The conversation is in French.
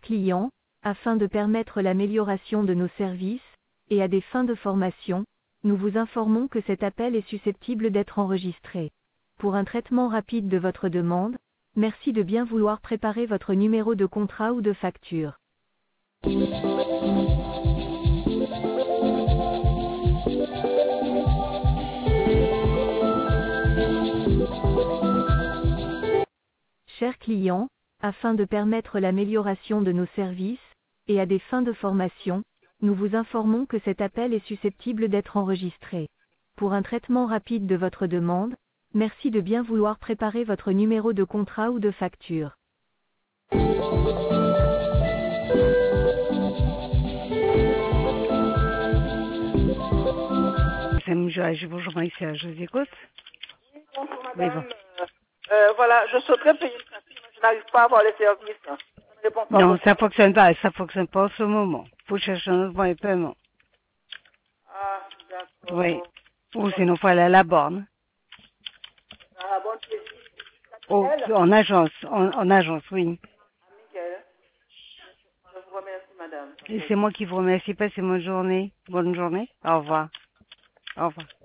client, afin de permettre l'amélioration de nos services, et à des fins de formation, nous vous informons que cet appel est susceptible d'être enregistré. Pour un traitement rapide de votre demande, merci de bien vouloir préparer votre numéro de contrat ou de facture. Chers clients, afin de permettre l'amélioration de nos services, et à des fins de formation, nous vous informons que cet appel est susceptible d'être enregistré. Pour un traitement rapide de votre demande, merci de bien vouloir préparer votre numéro de contrat ou de facture. Bonjour Maïssa, je vous écoute. Bonjour Oui, madame. bon. Voilà, je souhaiterais payer une facture, mais je n'arrive pas à avoir les services. Ça ne répond pas Non, beaucoup. ça fonctionne pas en ce moment. Faut chercher un autre moyen de paiement. Ah, d'accord. Oui. Ou sinon, faut aller à la borne. Ah, bonne plaisir. Oh, Elle, en agence, oui. Miguel. Je vous remercie madame. Et c'est moi qui vous remercie. Passez bonne journée. Bonne journée. Au revoir. Au revoir.